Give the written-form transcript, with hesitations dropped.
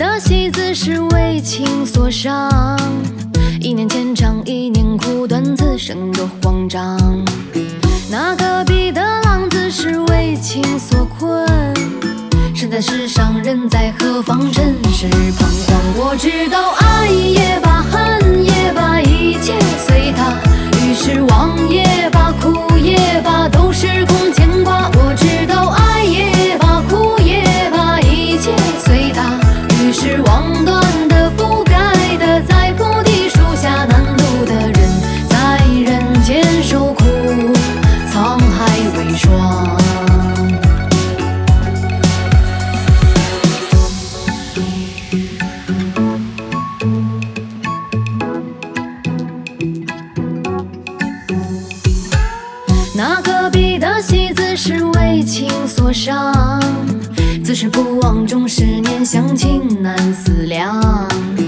的戏子是为情所伤，一年牵肠，一年苦短，此生多慌张。那隔壁的浪子是为情所困，身在世上，人在何方？尘世彷徨。我知道爱也罢，恨也罢，一切随他。于是忘也罢，哭也罢，都是空牵挂。我知道爱也罢，哭也罢，一切随他。于是忘断的，不该的，在菩提树下难渡的人，在人间受苦，沧海为霜。那隔壁的戏子是为情所伤，自是不忘终10年，乡情难思量。